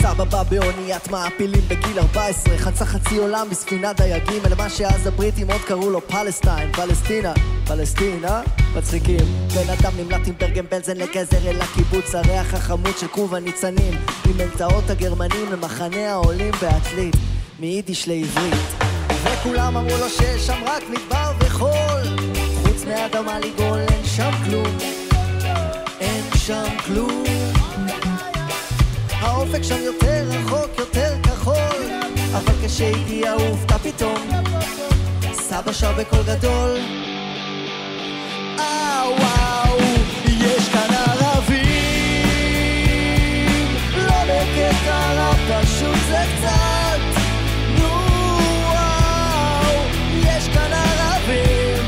סבא בא באוניית מעפילים בגיל 14, חצה חצי עולם בספינה דייגים, למה שאז הבריטים עוד קראו לו פלסטיין, פלסטינה, מצחיקים. בן אדם נמלט עם ברגן בלזן לגזר אל הקיבוץ, הריח החמוד של כוב הניצנים, עם מלטאות הגרמנים למחנה העולים בעתלית, מיידיש לעברית. וכולם אמרו לו שיש שם רק מדבר וחול, חוץ מאדמה לגול אין שם כלום, אין שם כלום. האופק שם יותר רחוק, יותר כחול, אבל כשהגיע הופתע פתאום, סבא שר בקול גדול, וואו, יש כאן ערבים, לא בקטע רע, פשוט זה קצת, נו וואו, יש כאן ערבים,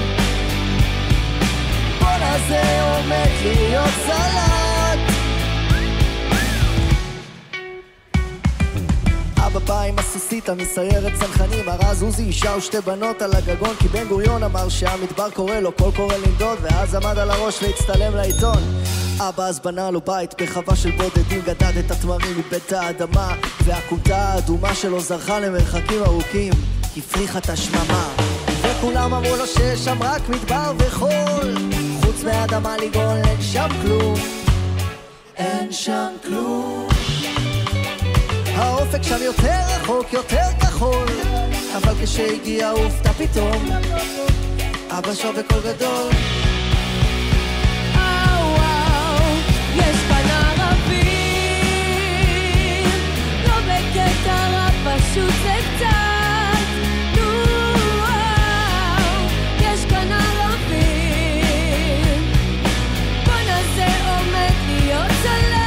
בונה זה עומד להיות סלט. אבא בא עם הסוסית המסיירת צנחנים, הרז עוזי אישה ושתי בנות על הגגון, כי בן גוריון אמר שהמדבר קורא לו, כל קורא לנדוד, ואז עמד על הראש והצטלם לעיתון. אבא אז בנה לו בית בחווה של בודדים, גדד את התמרים מבית האדמה, והכומתה האדומה שלו זרחה למרחקים ארוכים, הפריחה את השממה. וכולם אמרו לו שיש שם רק מדבר וחול, חוץ מאדמה לגול אין שם כלום, אין שם כלום. האופק שם יותר רחוק, יותר כחול, אבל כשהגיע הופתע פתאום, אבא שר בקול גדול, וואו, יש כאן ערבים, לא בקטע רע, פשוט זה קצת, נו וואו, יש כאן ערבים, בונה זה עומד להיות סלט.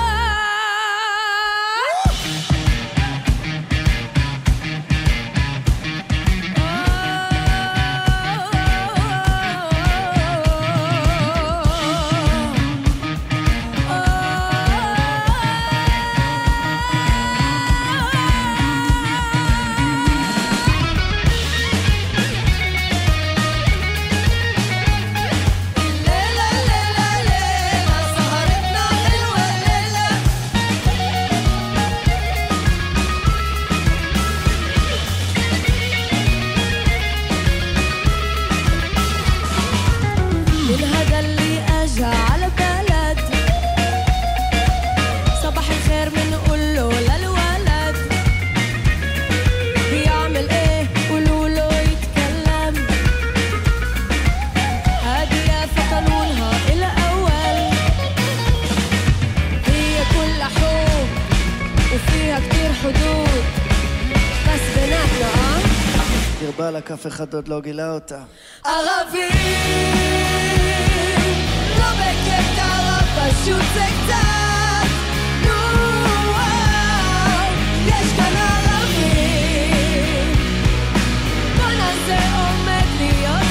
אף אחד עוד לא גילה אותה. ערבים, לא בקטע רע, פשוט זה קצת, נו וואו, יש כאן ערבים, בונה זה עומד להיות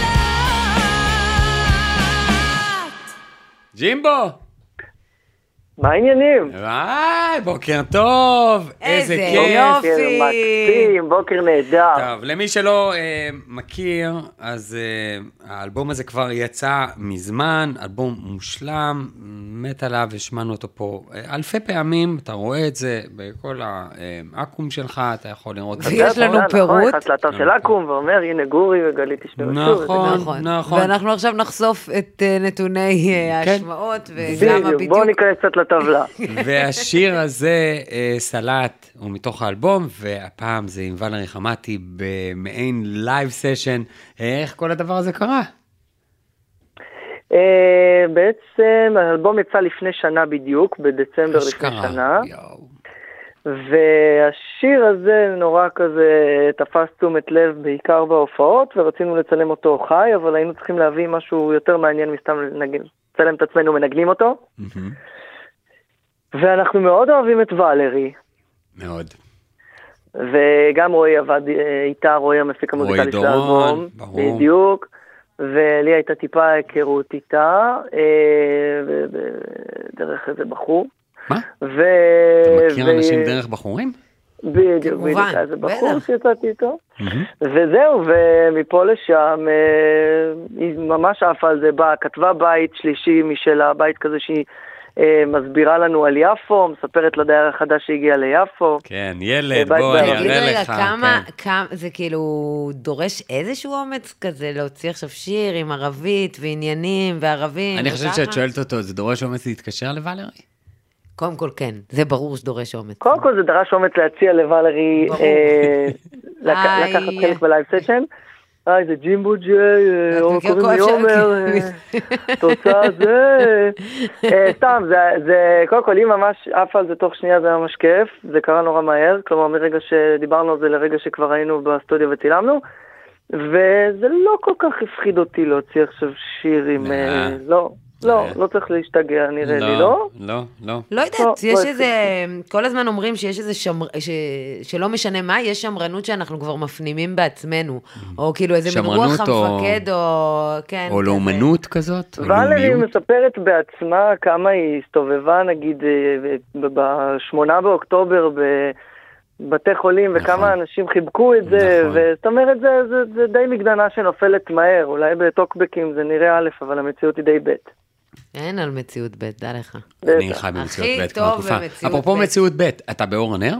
סלט. ג'ימבו! מה העניינים? בוקר טוב, איזה כיף. בוקר מקסים, בוקר נהדר. טוב, למי שלא מכיר, אז האלבום הזה כבר יצא מזמן, אלבום מושלם, מת עליו, השמענו אותו פה אלפי פעמים, אתה רואה את זה בכל האקום שלך, אתה יכול לראות את זה. ויש לנו פירוט. נכנס לאתר של אקום ואומר, הנה גורי וגלית תשמעו שוב. נכון. ואנחנו עכשיו נחשוף את נתוני ההשמעות ולמה בדיוק. בואו ניכנס קצת לטבלה. והשיר הזה, סלט, הוא מתוך האלבום, והפעם זה עם ולרי חמתי במעין לייב סשן. איך כל הדבר הזה קרה? בעצם האלבום יצא לפני שנה בדיוק, בדצמבר לפני שנה. והשיר הזה נורא כזה תפס תשומת לב בעיקר בהופעות, ורצינו לצלם אותו חי, אבל היינו צריכים להביא משהו יותר מעניין מסתם לצלם את עצמנו מנגנים אותו. ואנחנו מאוד אוהבים את ולרי. מאוד. וגם רועי עבד איתה, רועי המפיק המוזיקלי של האלבום. בדיוק. ולי הייתה טיפה היכרות איתה, דרך איזה בחור. מה? אתה מכיר אנשים דרך בחורים? בדיוק, איזה בחור שיצאתי איתו. וזהו, ומפה לשם, היא ממש עפה על זה, כתבה בית שלישי משלה, בית כזה שהיא מסבירה לנו על יפו, מספרת לדייר החדש שהגיע ליפו. כן, ילד, בוא, אני אראה לך. כמה, זה כאילו דורש איזשהו אומץ כזה, להוציא עכשיו שיר עם ערבית ועניינים וערבים. אני חושבת שאת שואלת אותו, זה דורש אומץ להתקשר לוואלרי? קודם כל כן, זה ברור שדורש אומץ. קודם כל זה דרש אומץ להציע לוואלרי לקחת חלק בלייב סשן. זה ג'ימבו ג'יי, קוראים לי עומר, תוצאה זה, סתם, זה, קודם כל, אם ממש עף על זה תוך שנייה זה היה ממש כיף, זה קרה נורא מהר, כלומר מרגע שדיברנו על זה לרגע שכבר היינו בסטודיו וצילמנו, וזה לא כל כך הפחיד אותי להוציא עכשיו שירים, לא צריך להשתגע, נראה לי, לא? לא יודעת, יש איזה, כל הזמן אומרים שיש איזה שלא משנה מה, יש שמרנות שאנחנו כבר מפנימים בעצמנו, או כאילו איזה מין רוח המפקד, או לאומנות כזאת. ואלרי מספרת בעצמה כמה היא הסתובבה, נגיד, ב8 באוקטובר, בבתי חולים, וכמה אנשים חיבקו את זה, וזאת אומרת, זה די מגדנה שנופלת מהר, אולי בטוקבקים זה נראה א', אבל המציאות היא די ב'. אין על מציאות ב', דע לך. אני חי במציאות ב' כבר תקופה. אפרופו מציאות ב', אתה באור הנר?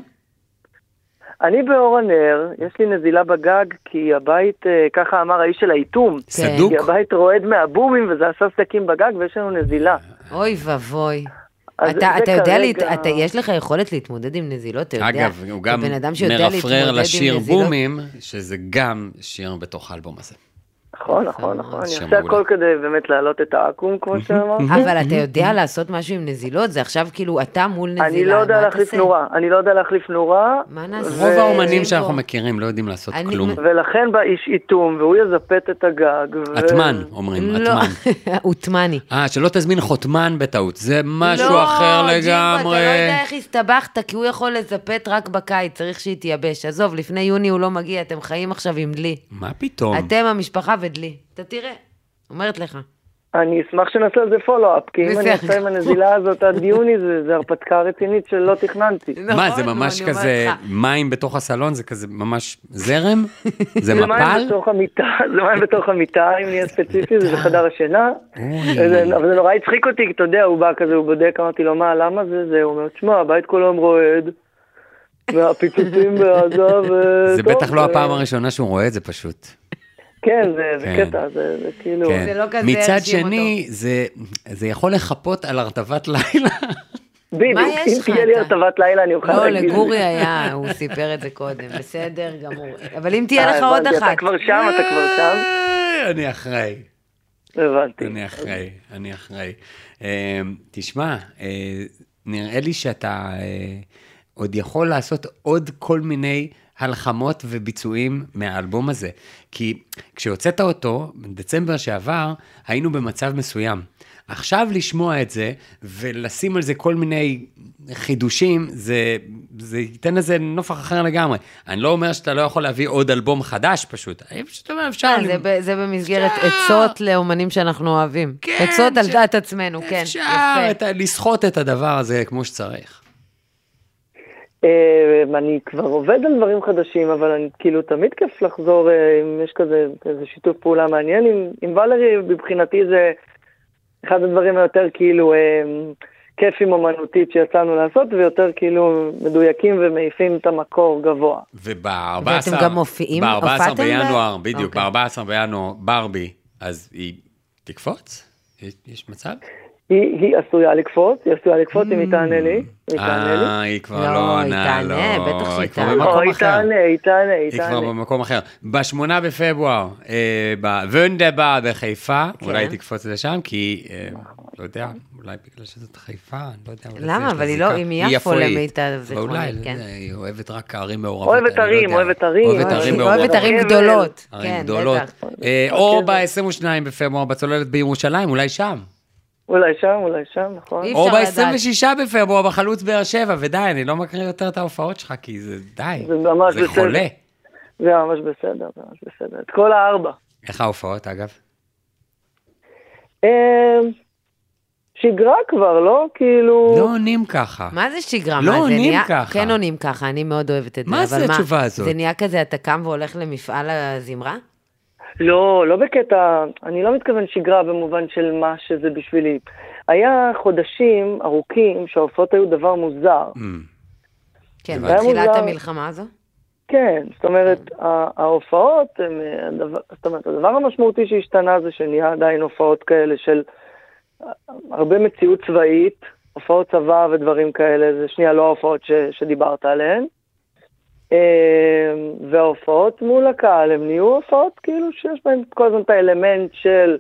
אני באור הנר, יש לי נזילה בגג, כי הבית, ככה אמר האיש של האיתום. סדוק? כי הבית רועד מהבומים, וזה עשה סדקים בגג, ויש לנו נזילה. אוי ובוי. אתה יודע, יש לך יכולת להתמודד עם נזילות, אתה יודע? אגב, הוא גם מרפרר לשיר בומים, שזה גם שיר בתוך האלבום הזה. נכון. אני עושה הכל כדי באמת להעלות את העקום, כמו שאמרת. אבל אתה יודע לעשות משהו עם נזילות? זה עכשיו כאילו אתה מול נזילה. אני לא יודע להחליף נורה. מה נעשה? רוב האומנים שאנחנו מכירים לא יודעים לעשות כלום. ולכן בא איש איתום, והוא יזפת את הגג. עטמן, אומרים, עטמן. עוטמני. שלא תזמין חוטמן בטעות, זה משהו אחר לגמרי. לא, ג'ימבו, אתה לא יודע איך הסתבכת, כי הוא יכול לזפת רק בקיץ, צריך שיתייבש. עזוב, לפני יוני הוא לא מגיע, אתם חיים עכשיו עם דלי. מה פתאום? אתם המשפחה ודלי. אתה תראה, אומרת לך. אני אשמח שנעשה על זה פולו-אפ, כי אם אני אעשה עם הנזילה הזאת עד יוני, זה הרפתקה רצינית שלא תכננתי. מה, זה ממש כזה מים בתוך הסלון, זה כזה ממש זרם? זה מפל? זה מים בתוך המיטה, אם נהיה ספציפי, זה בחדר השינה. אבל זה נורא הצחיק אותי, אתה יודע, הוא בא כזה, הוא בודק, אמרתי לו, מה, למה זה? הוא אומר, תשמע, הבית כל היום רועד, והפיצוצים בעזה, זה בטח לא הפעם הראשונה שהוא רואה את זה פשוט. כן, זה קטע, זה כאילו... זה לא כזה מצד שני, זה יכול לחפות על הרטבת לילה. בדיוק, אם תהיה לי הרטבת לילה, אני אוכל להגיד. לא, לגורי היה, הוא סיפר את זה קודם, בסדר גמור. אבל אם תהיה לך עוד אחת. אתה כבר שם. אני אחראי. הבנתי. אני אחראי. תשמע, נראה לי שאתה עוד יכול לעשות עוד כל מיני הלחמות וביצועים מהאלבום הזה. כי כשהוצאת אותו, בדצמבר שעבר, היינו במצב מסוים. עכשיו לשמוע את זה, ולשים על זה כל מיני חידושים, זה ייתן לזה נופח אחר לגמרי. אני לא אומר שאתה לא יכול להביא עוד אלבום חדש פשוט. פשוט אומר, אפשר... זה במסגרת עצות לאומנים שאנחנו אוהבים. עצות על דעת עצמנו, כן. אפשר לסחוט את הדבר הזה כמו שצריך. אני כבר עובד על דברים חדשים, אבל אני כאילו תמיד כיף לחזור, אם יש כזה שיתוף פעולה מעניין, עם ולרי מבחינתי זה אחד הדברים היותר כאילו כיפים אומנותית שיצאנו לעשות, ויותר כאילו מדויקים ומעיפים את המקור גבוה. ואתם גם מופיעים? ב-14 בינואר, בדיוק, ב-14 בינואר, ברבי, אז היא תקפוץ? יש מצב? היא עשויה לקפוץ, אם היא תענה לי. היא כבר לא עונה, לא. בטח שהיא תענה. היא תענה. היא כבר במקום אחר. ב-8 בפברואר, בוונדבר בחיפה, אולי תקפוץ לשם, כי, לא יודע, אולי בגלל שזאת חיפה, אני לא יודע. למה? אבל היא לא, אם היא יפו למיטה, זה אולי, היא אוהבת רק ערים מעורבות. אוהבת ערים גדולות. ערים גדולות. או ב-22 בפברואר, בצוללת בירושלים, אולי שם. אולי שם, נכון. או ב-26 בפברואר בחלוץ באר שבע, ודי, אני לא מקריא יותר את ההופעות שלך, כי זה די, זה חולה. זה ממש בסדר. את כל 4. איך ההופעות, אגב? שגרה כבר, לא? כאילו... לא עונים ככה. מה זה שגרה? לא עונים ככה. כן עונים ככה, אני מאוד אוהבת את זה. מה זה התשובה הזאת? זה נהיה כזה, אתה קם והולך למפעל הזמרה? לא בקטע, אני לא מתכוון שגרה במובן של מה שזה בשבילי. היה חודשים ארוכים שההופעות היו דבר מוזר. כן, בתחילת המלחמה הזו? כן, זאת אומרת, ההופעות, זאת אומרת, הדבר המשמעותי שהשתנה זה שנהיה עדיין הופעות כאלה של הרבה מציאות צבאית, הופעות צבא ודברים כאלה, זה שנייה לא ההופעות שדיברת עליהן. וההופעות מול הקהל, הם נהיו הופעות כאילו שיש בהן כל הזמן את האלמנט של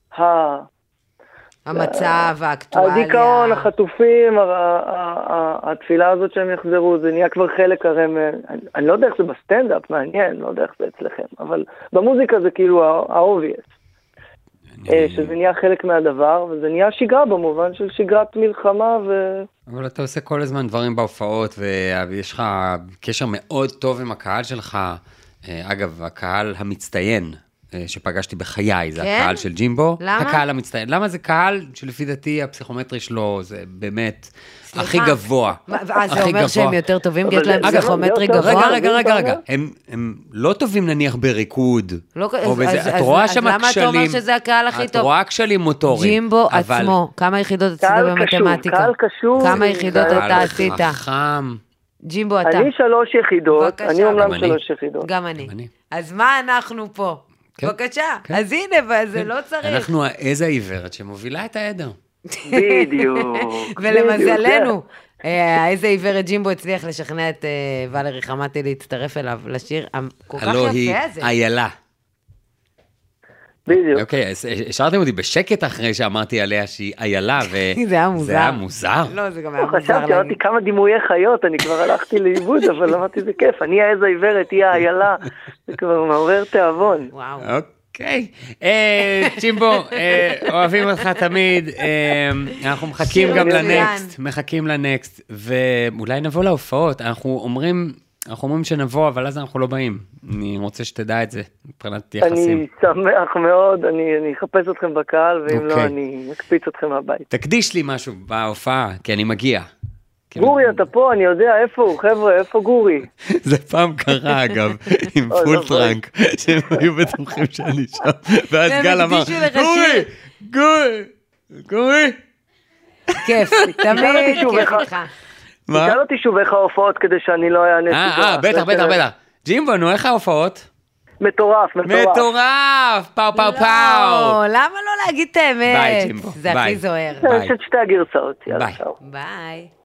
המצב, האקטואליה. הדיכאון, החטופים, התפילה הזאת שהם יחזרו, זה נהיה כבר חלק, הרי, אני לא יודע איך זה בסטנדאפ, מעניין, לא יודע איך זה אצלכם, אבל במוזיקה זה כאילו ה-obvious. שזה נהיה חלק מהדבר, וזה נהיה שגרה במובן של שגרת מלחמה אבל אתה עושה כל הזמן דברים בהופעות, ויש לך קשר מאוד טוב עם הקהל שלך. אגב, הקהל המצטיין שפגשתי בחיי, זה הקהל של ג'ימבו. למה? הקהל המצטיין. למה זה קהל שלפי דעתי הפסיכומטרי שלו זה באמת הכי גבוה. אז זה אומר שהם יותר טובים, כי יש להם פסיכומטרי גבוה? רגע. הם לא טובים נניח בריקוד. את רואה שם כשלים. למה אתה אומר שזה הקהל הכי טוב? את רואה כשלים מוטוריים. ג'ימבו עצמו, כמה יחידות עשית במתמטיקה? קהל קשור. כמה יחידות אתה עשית? חכם. ג'ימבו אתה. אני 3 יחידות, אני אומנם 3 יחידות. גם אני. אז מה אנחנו פה? בבקשה. אז הנה, זה לא צריך. אנחנו העז העיוורת שמובילה את העדר. בדיוק. ולמזלנו, איזה עיוורת ג'ימבו הצליח לשכנע את ולרי חמאטי להצטרף אליו לשיר כל כך יפה הזה. הלוא היא איילה. בדיוק. אוקיי, השארתם אותי בשקט אחרי שאמרתי עליה שהיא איילה, זה היה מוזר. זה היה מוזר. לא, זה גם היה מוזר. חשבתי, אמרתי כמה דימויי חיות, אני כבר הלכתי לאיבוד, אבל אמרתי זה כיף, אני העז העיוורת, היא האיילה, זה כבר מעורר תיאבון. וואו. אוקיי. ג'ימבו, אוהבים אותך תמיד, אנחנו מחכים לנקסט, ואולי נבוא להופעות, אנחנו אומרים שנבוא, אבל אז אנחנו לא באים. אני רוצה שתדע את זה, מבחינת יחסים. אני שמח מאוד, אני אחפש אתכם בקהל, ואם לא, אני מקפיץ אתכם מהבית. תקדיש לי משהו בהופעה, כי אני מגיע. גורי, אתה פה, אני יודע איפה הוא, חבר'ה, איפה גורי? זה פעם קרה, אגב, עם פול פרנק, שהם היו בטוחים שאני שם, ואז גל אמר, גורי. כיף, תמיד כיף איתך. תשאל אותי שוב איך ההופעות כדי שאני לא אענה. בטח. ג'ימבו, נו, איך ההופעות? מטורף. פאו. לא, למה לא להגיד את האמת? ביי, ג'ימבו. זה הכי זוהר. אני חושבת 2 גרסאות. ביי.